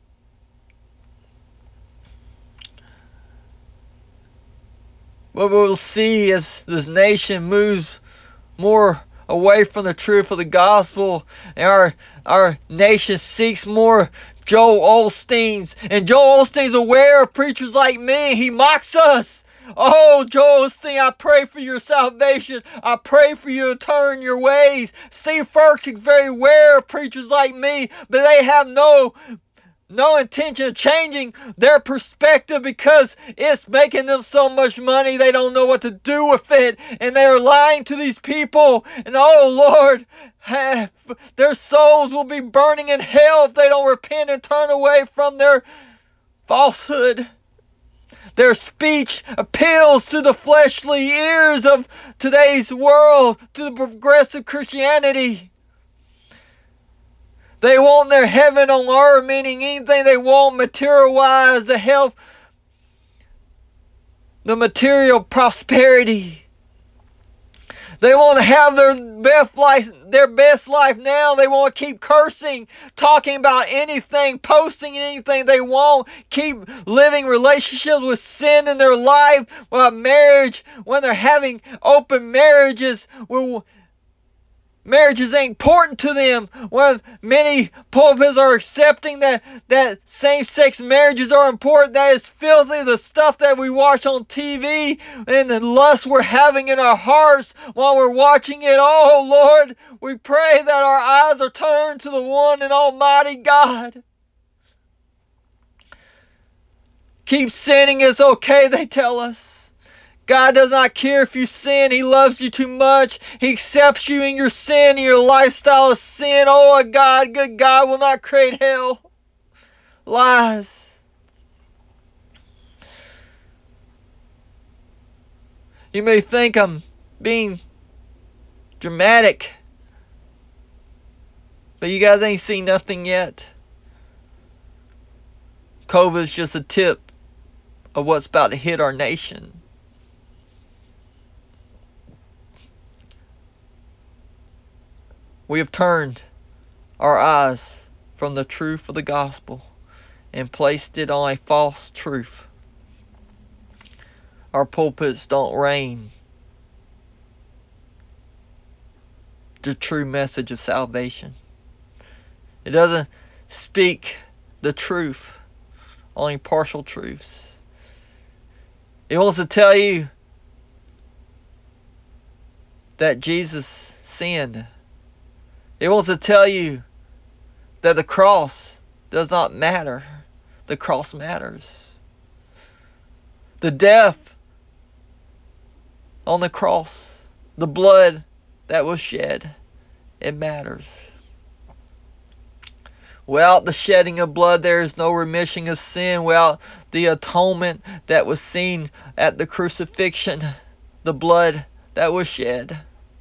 Speaker 1: What we'll see as this nation moves more away from the truth of the gospel, and our our nation seeks more Joel Osteens, and Joel Osteen's aware of preachers like me. He mocks us. Oh, Joel Osteen, I pray for your salvation. I pray for you to turn your ways. Steve Furtick's very aware of preachers like me, but they have no no intention of changing their perspective because it's making them so much money they don't know what to do with it, and they're lying to these people, and oh Lord, have, their souls will be burning in hell if they don't repent and turn away from their falsehood. Their speech appeals to the fleshly ears of today's world, to the progressive Christianity. They want their heaven on earth, meaning anything they want material-wise, the health, the material prosperity. They want to have their best life, their best life now. They want to keep cursing, talking about anything, posting anything they want, keep living relationships with sin in their life, while marriage, when they're having open marriages, will marriages ain't important to them. When many pulpits are accepting that, that same-sex marriages are important, that is filthy. The stuff that we watch on T V and the lust we're having in our hearts while we're watching it. Oh Lord, we pray that our eyes are turned to the one and almighty God. Keep sinning, it's okay, they tell us. God does not care if you sin. He loves you too much. He accepts you in your sin and your lifestyle of sin. Oh, a God, good God will not create hell. Lies. You may think I'm being dramatic, but you guys ain't seen nothing yet. COVID is just a tip of what's about to hit our nation. We have turned our eyes from the truth of the gospel and placed it on a false truth. Our pulpits don't reign the true message of salvation. It doesn't speak the truth, only partial truths. It wants to tell you that Jesus sinned. It wants to tell you that the cross does not matter. The cross matters. The death on the cross, the blood that was shed, it matters. Without the shedding of blood, there is no remission of sin. Without the atonement that was seen at the crucifixion, the blood that was shed,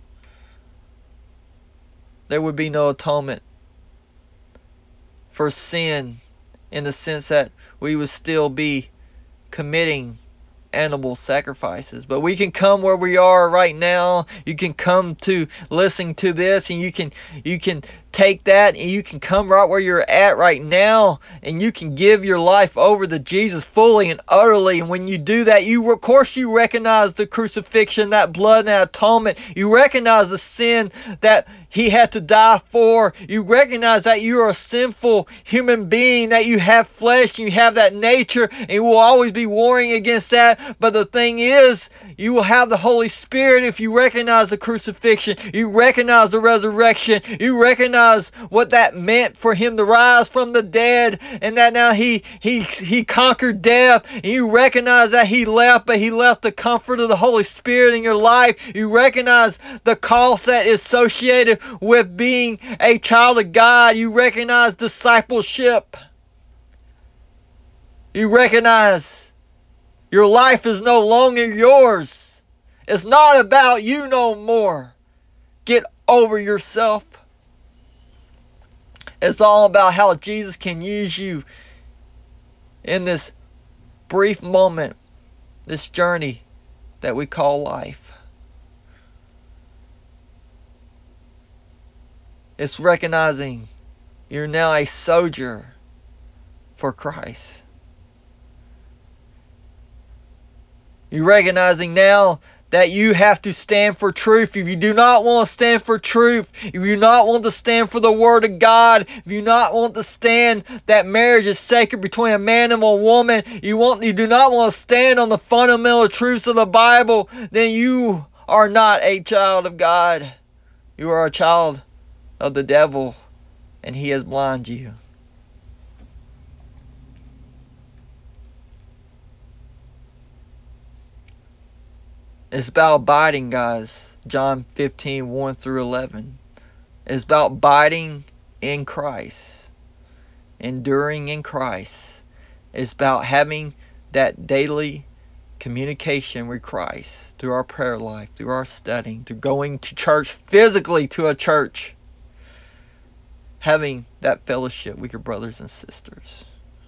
Speaker 1: there would be no atonement for sin, in the sense that we would still be committing animal sacrifices. But we can come where we are right now. You can come to listening to this, and you can you can take that and you can come right where you're at right now, and you can give your life over to Jesus fully and utterly. And when you do that, you of course you recognize the crucifixion, that blood and that atonement. You recognize the sin that He had to die for. You recognize that you are a sinful human being, that you have flesh, you have that nature, and you will always be warring against that. But the thing is, you will have the Holy Spirit if you recognize the crucifixion, you recognize the resurrection, you recognize what that meant for Him to rise from the dead, and that now He He He conquered death, and you recognize that He left, but He left the comfort of the Holy Spirit in your life. You recognize the cost that is associated with being a child of God. You recognize discipleship. You recognize your life is no longer yours. It's not about you no more. Get over yourself. It's all about how Jesus can use you in this brief moment, this journey that we call life. It's recognizing you're now a soldier for Christ. You're recognizing now that you have to stand for truth. If you do not want to stand for truth, if you do not want to stand for the Word of God, if you do not want to stand that marriage is sacred between a man and a woman, you want you do not want to stand on the fundamental truths of the Bible, then you are not a child of God. You are a child of the devil, and he has blinded you. It's about abiding, guys. John fifteen, one through eleven. It's about abiding in Christ. Enduring in Christ. It's about having that daily communication with Christ through our prayer life, through our studying, through going to church, physically to a church. Having that fellowship with your brothers and sisters.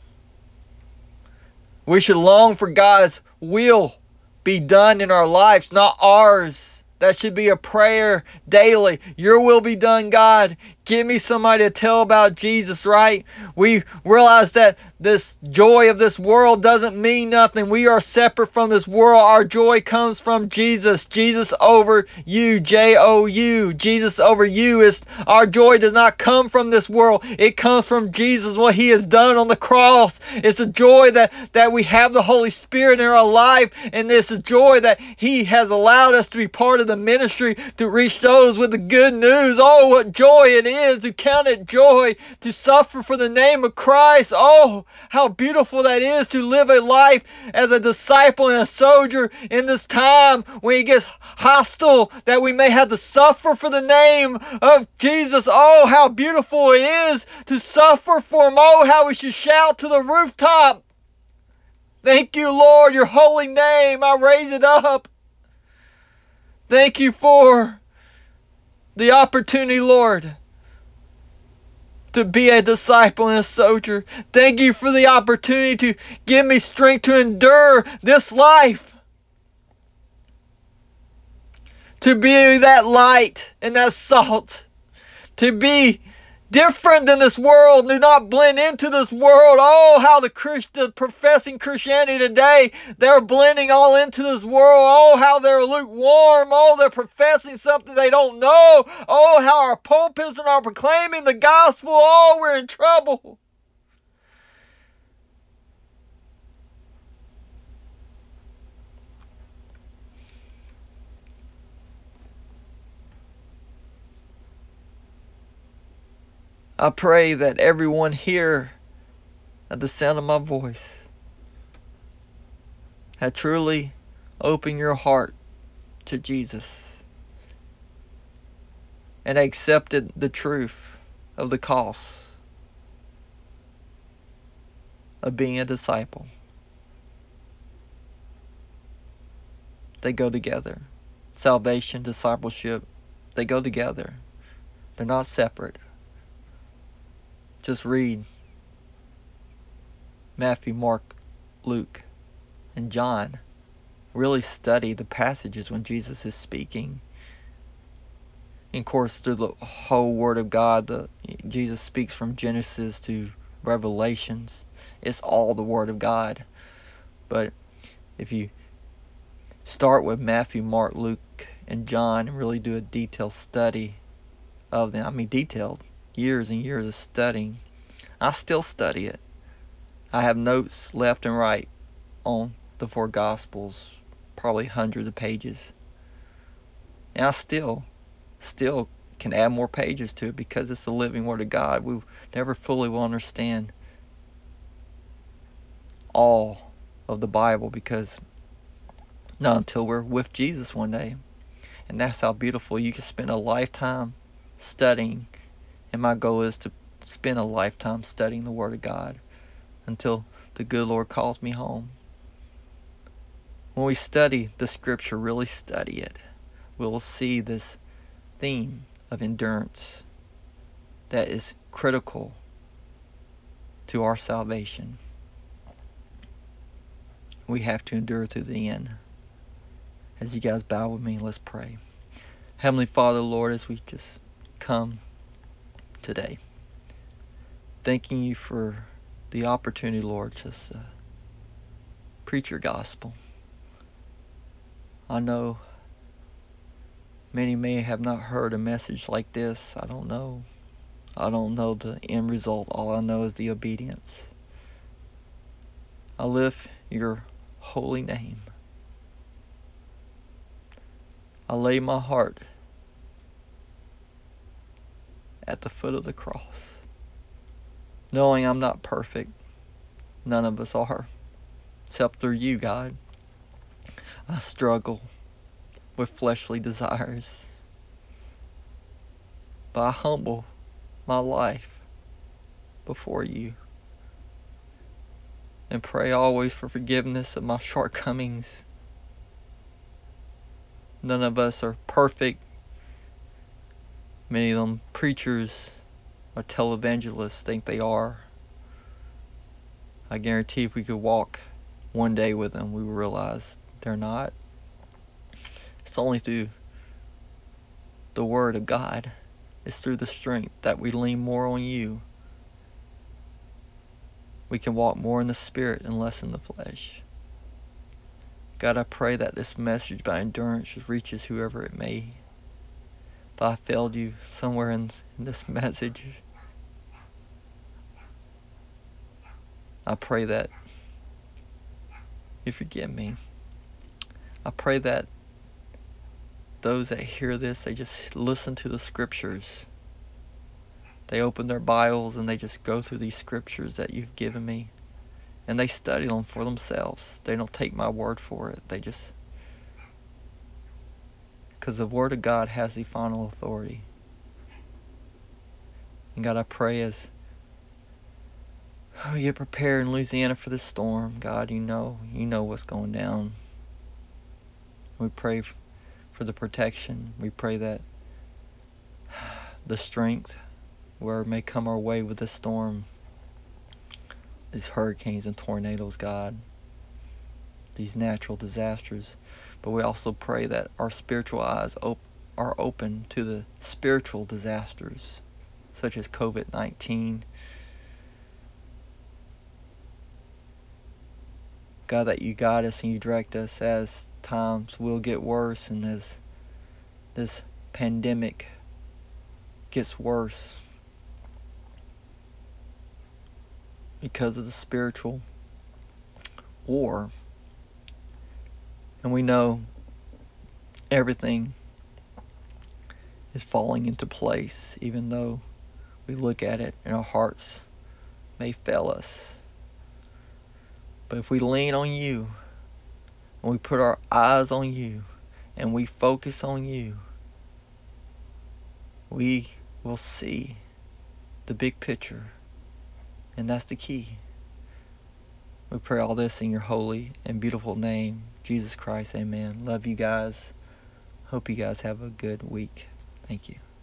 Speaker 1: We should long for God's will be done in our lives, not ours. That should be a prayer daily. Your will be done, God. Give me somebody to tell about Jesus, right? We realize that this joy of this world doesn't mean nothing. We are separate from this world. Our joy comes from Jesus. Jesus over you. J O U. Jesus over you. Is our joy does not come from this world. It comes from Jesus, what He has done on the cross. It's a joy that, that we have the Holy Spirit in our life, and it's a joy that He has allowed us to be part of the ministry to reach those with the good news. Oh, what joy it is to count it joy to suffer for the name of Christ. Oh, how beautiful that is to live a life as a disciple and a soldier in this time when it gets hostile, that we may have to suffer for the name of Jesus. Oh, how beautiful it is to suffer for Him. Oh, how we should shout to the rooftop. Thank you, Lord, your holy name. I raise it up. Thank you for the opportunity, Lord, to be a disciple and a soldier. Thank you for the opportunity to give me strength to endure this life. To be that light and that salt. To be different than this world. Do not blend into this world. Oh, how the Christian professing Christianity today, they're blending all into this world. Oh, how they're lukewarm. Oh, they're professing something they don't know. Oh, how our pulpits are proclaiming the gospel. Oh, we're in trouble. I pray that everyone here at the sound of my voice had truly opened your heart to Jesus and accepted the truth of the cost of being a disciple. They go together. Salvation, discipleship, they go together. They're not separate. Just read Matthew, Mark, Luke, and John. Really study the passages when Jesus is speaking. And of course, through the whole Word of God, the, Jesus speaks from Genesis to Revelations. It's all the Word of God. But if you start with Matthew, Mark, Luke, and John and really do a detailed study of them, I mean detailed, years and years of studying, I still study it. I have notes left and right on the four Gospels, probably hundreds of pages. And I still, still can add more pages to it because it's the living Word of God. We never fully will understand all of the Bible because not until we're with Jesus one day. And that's how beautiful you can spend a lifetime studying. And my goal is to spend a lifetime studying the Word of God until the good Lord calls me home. When we study the Scripture, really study it, we will see this theme of endurance that is critical to our salvation. We have to endure through the end. As you guys bow with me, let's pray. Heavenly Father, Lord, as we just come today, thanking you for the opportunity, Lord, just uh, preach your gospel. I know many may have not heard a message like this. I don't know. I don't know the end result. All I know is the obedience. I lift your holy name. I lay my heart at the foot of the cross, knowing I'm not perfect. None of us are, except through you, God. I struggle. with fleshly desires. But I humble my life before you and pray always for forgiveness of my shortcomings. None of us are perfect. Many of them preachers or televangelists think they are. I guarantee if we could walk one day with them, we would realize they're not. It's only through the Word of God. It's through the strength that we lean more on you. We can walk more in the Spirit and less in the flesh. God, I pray that this message by endurance reaches whoever it may. If I failed you somewhere in, in this message, I pray that you forgive me. I pray that those that hear this, they just listen to the scriptures. They open their Bibles and they just go through these scriptures that you've given me. And they study them for themselves. They don't take my word for it. They just... Because the Word of God has the final authority. And God, I pray as we get prepared in Louisiana for this storm, God, you know, you know what's going down. We pray for the protection. We pray that the strength where it may come our way with this storm, these hurricanes and tornadoes, God, these natural disasters. But we also pray that our spiritual eyes op- are open to the spiritual disasters, such as covid nineteen. God, that you guide us and you direct us as times will get worse and as this pandemic gets worse because of the spiritual war. And we know everything is falling into place, even though we look at it and our hearts may fail us. But if we lean on you and we put our eyes on you and we focus on you, we will see the big picture. And that's the key. We pray all this in your holy and beautiful name, Jesus Christ, amen. Love you guys. Hope you guys have a good week. Thank you.